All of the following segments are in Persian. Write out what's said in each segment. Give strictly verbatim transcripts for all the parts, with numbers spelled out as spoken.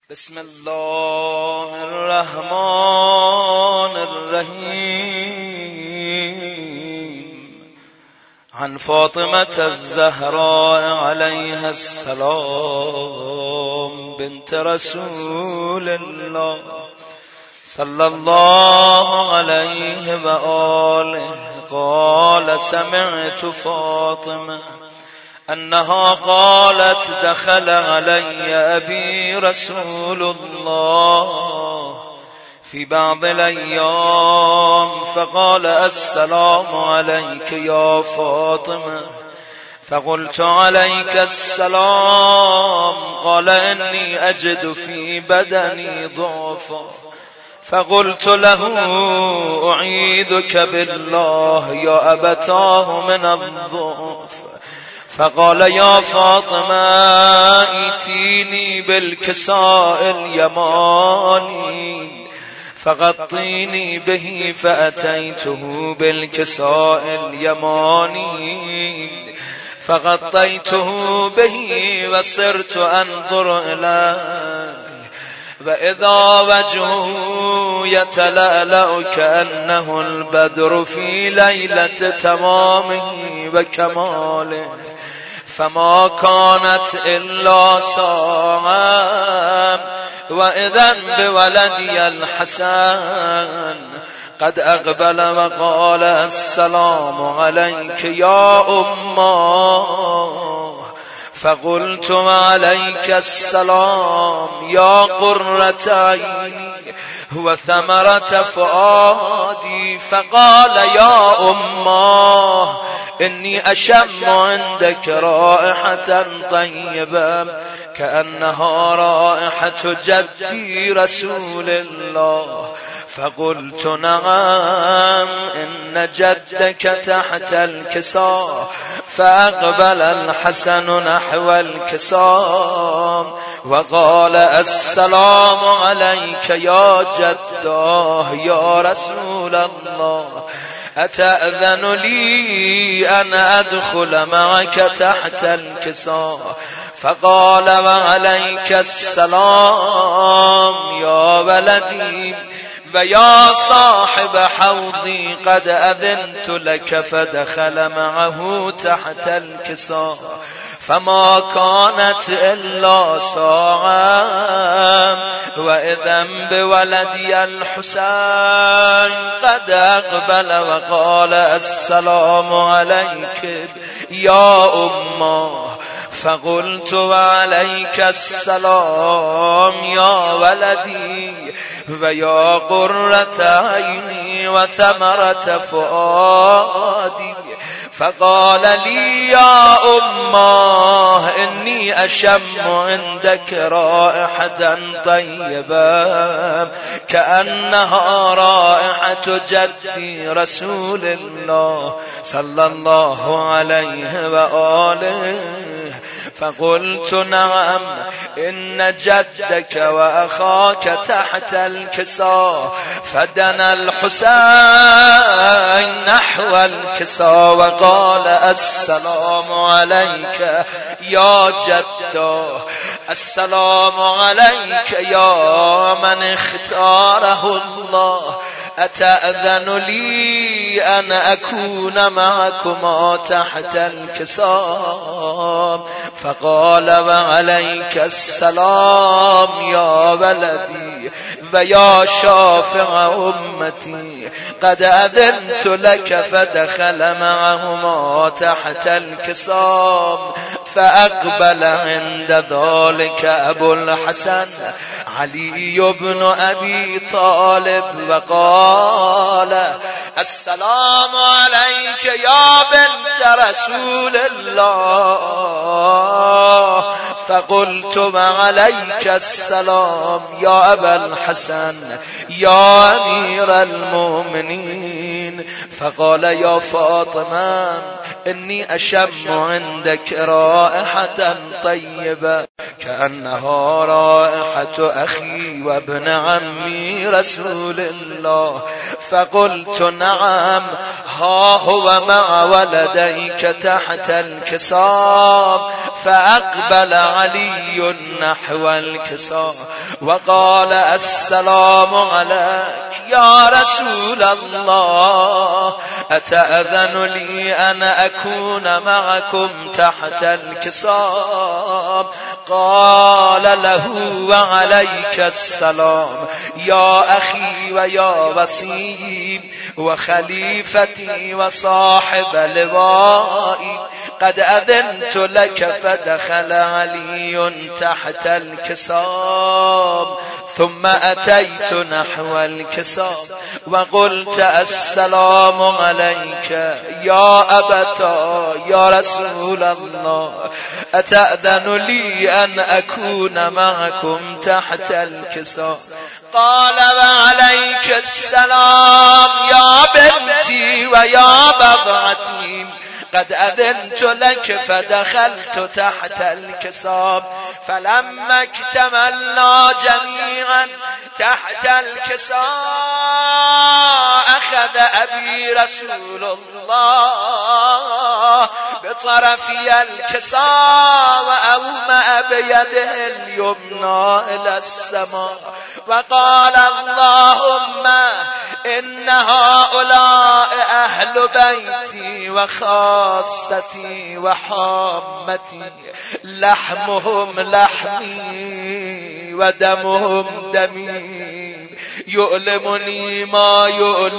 بسم الله الرحمن الرحیم. عن فاطمة الزهراء عليها السلام بنت رسول الله صلى الله عليه وآله قال سمعت فاطمة أنها قالت دخل علي أبي رسول الله في بعض الأيام فقال السلام عليك يا فاطمة، فقلت عليك السلام. قال إني أجد في بدني ضعفا، فقلت له أعيذك بالله يا أبتاه من الضعف. فقال يا فاطمة ائتيني بالكساء اليماني فغطيني به، فأتيته بالكساء اليماني فغطيته به وصرت أنظر إليه وإذا وجهه يتلألأ كأنه البدر في ليلة تمامه وكماله، فما كانت إلا ساعة وإذا بولدي الحسن قد أقبل وقال السلام عليك يا أمه. فقلت عليك السلام يا قرة عيني وثمرة فؤادي. فقال يا أمه إني أشم عندك رائحة طيبة كأنها رائحة جدي رسول الله. فقلت نعم إن جدك تحت الكساء. فأقبل الحسن نحو الكساء وقال السلام عليك يا جداه يا رسول الله، أتأذن لي أن أدخل معك تحت الكساء؟ فقال وعليك السلام يا ولدي ويا صاحب حوضي قد أذنت لك. فدخل معه تحت الكساء فما كانت إلا ساعة وإذا بولدي الحسين قد أقبل وقال السلام عليك يا أمه. فقلت وعليك السلام يا ولدي ويا قرة عيني وثمرة فؤادي. فقال لي يا أمه إني أشم عندك رائحة طيبة كأنها رائحة جدي رسول الله صلى الله عليه وآله. فقلت نعم إن جدك وأخاك تحت الكساء. فدنا الحسين نحو الكساء وقال السلام عليك يا جداه، السلام عليك يا من اختاره الله، أتأذن لي أن أكون معكما تحت الكساء؟ فقال وعليك السلام يا ولدي ويا شافع أمتي قد أذنت لك. فدخل معهما تحت الكساء فأقبل عند ذلك أبو الحسن علي بن أبي طالب وقال السلام عليك يا بنت رسول الله. فقلت وعليك السلام يا أبا الحسن يا أمير المؤمنين. فقال يا فاطمة إني أشم عندك رائحة طيبة كأنها رائحة أخي وابن عمي رسول الله. فقلت نعم، ها هو مع ولديك تحت الكسام. فأقبل علي نحو الكسام وقال السلام عليك يا رسول الله، أتأذن لي أن أكون معكم تحت الكسام؟ قال له وعليك السلام يا أخي ويا وسيم وخليفتي وصاحب لوائي، قد أذنت لك. فدخل علي تحت الكسام ثم أتيت نحو الكسام وقلت السلام عليك يا أبتا يا رسول الله، أتأذن لي أن أكون معكم تحت الكسام؟ قال وعليك السلام يا بنتي ويا بضعتي، قد أذنت لك. فدخلت تحت الكسام فلما اكتملنا جميعا تحت الكسام أخذ أبي رسول الله بطرفي الكسام وأومأ بيده اليمنى إلى السماء وقال اللهم إن هؤلاء أهل بيتي وخاصتي وحامتي، لحمهم لحمي ودمهم دمي، يؤلمني ما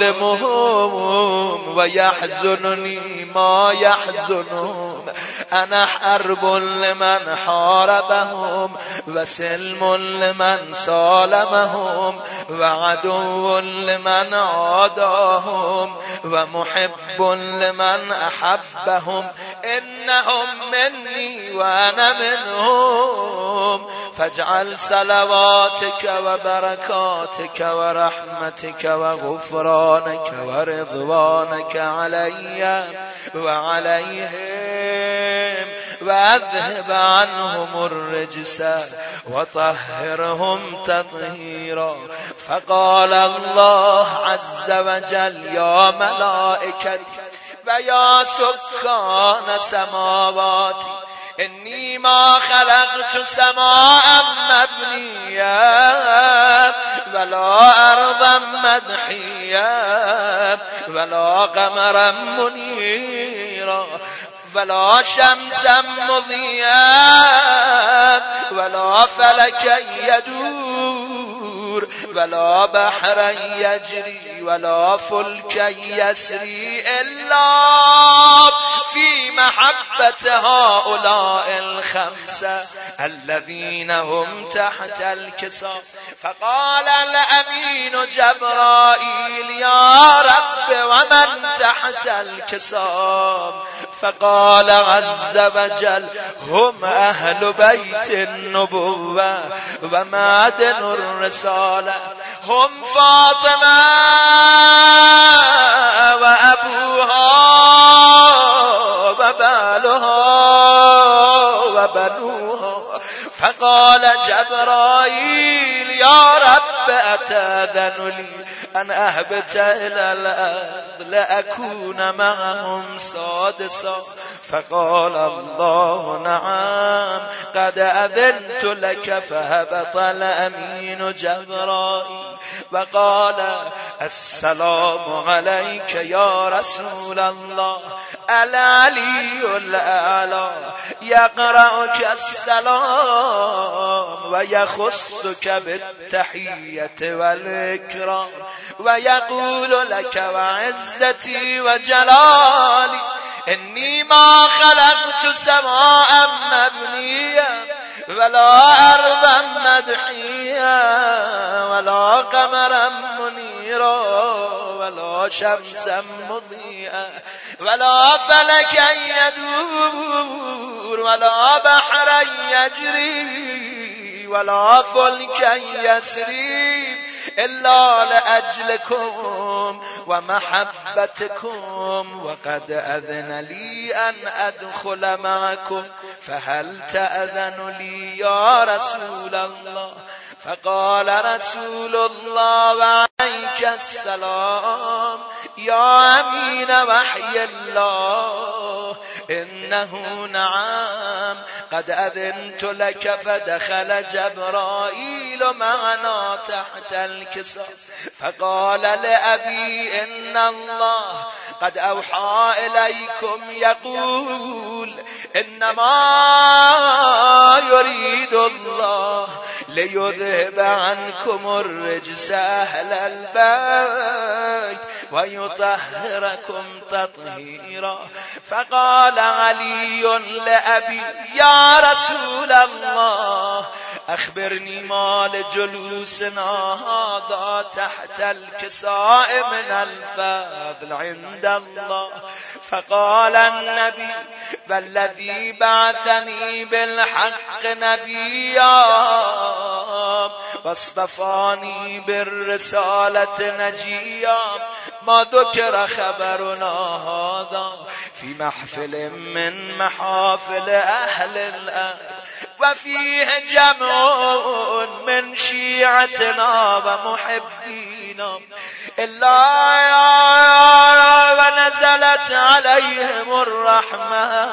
يؤلمهم ويحزنني ما يحزنهم. أنا حرب لمن حاربهم وسلم لمن سالمهم وعدو لمن عاداهم ومحب لمن أحبهم. إنهم مني وأنا منهم، فاجعل صلواتك وبركاتك ورحمتك وغفرانك ورضوانك علي وعليهم، وأذهب عنهم الرجس وطهرهم تطهيرا. فقال الله عز وجل يا ملائكتي ويا سكان سماواتي، إني ما خلقت سماء مبنيا ولا أرضا مدحيا ولا قمرا منيرا ولا شمسا مضيئا ولا فلكا يدور ولا بحرا يجري ولا فلكا يسري إلا في محبة هؤلاء الخمسة الذين هم تحت الكسام. فقال الأمين جبرائيل يا رب ومن تحت الكسام؟ فقال عز وجل هم أهل بيت النبوة ومعدن الرسالة، هم فاطمة وأبوها وبالها وبنوها. فقال جبرائيل يا رب أتأذن لي أن أهبط إلى الأرض لأكون معهم سادسا؟ فقال الله نعم قد أذنت لك. فهبط الأمين جبرائيل وقال السلام عليك يا رسول الله. العلي الأعلى يقرأك السلام ويخصك بالتحية والإكرام ويقول لك وعزتي وجلالي إني ما خلقت سماء مبنيا ولا أرضا مدحيا ولا قمرا منيرا ولا شمسا مضيئا ولا فلكا يدور ولا بحرا يجري ولا فلكا يسري إلا لأجلكم ومحبتكم وقد أذن لي أن أدخل معكم فهل تأذن لي يا رسول الله؟ فقال رسول الله وعليك السلام يا أمين وحي الله إنه نعم قد أذنت لك. فدخل جبرائيل معنا تحت الكساء فقال لأبي إن الله قد أوحى إليكم يقول إنما يريد الله ليذهب عنكم الرجس أهل البيت ويطهركم تطهيرا. فقال علي لأبي يا رسول الله أخبرني ما لجلوسنا هذا تحت الكساء من الفضل عند الله. فقال النبي والذي بعثني بالحق نبيا واصطفاني بالرسالة نجيا ما ذكر خبرنا هذا في محفل من محافل أهل الأرض وفيه جمع من شيعتنا ومحبينا إلا ونزلت عليهم الرحمة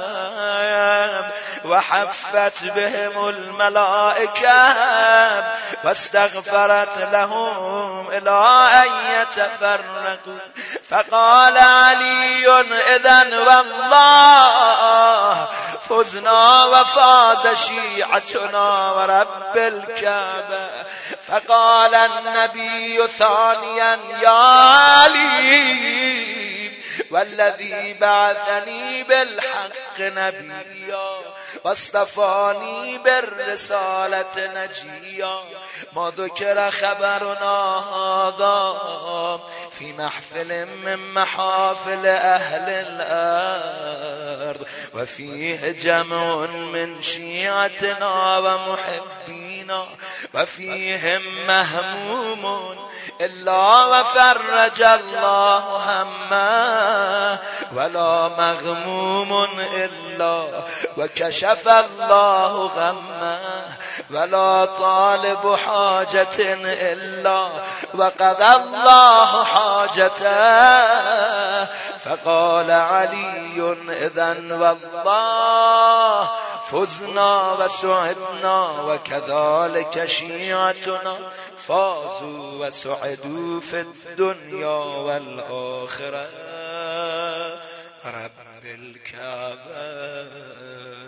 وحفت بهم الملائكة واستغفرت لهم إلى أن يتفرقوا. فقال علي إذن والله فزنا وفاز شيعتنا ورب الكعبة. فقال النبي ثانيا يا علي والذي بعثني بالحق نبيا واصطفاني بالرسالة نجيا ما ذكر خبرنا هذا في محفل من محافل أهل الأرض وفيه جمع من شيعتنا ومحبينا وفيهم مهموم إلا وفرج الله همه ولا مغموم إلا وكشف الله غمه ولا طالب حاجة إلا وقضى الله حاجته. فقال علي إذن والله فزنا وسعدنا وكذلك شيعتنا فازوا وسعدوا في الدنيا والآخرة رب الكعبة.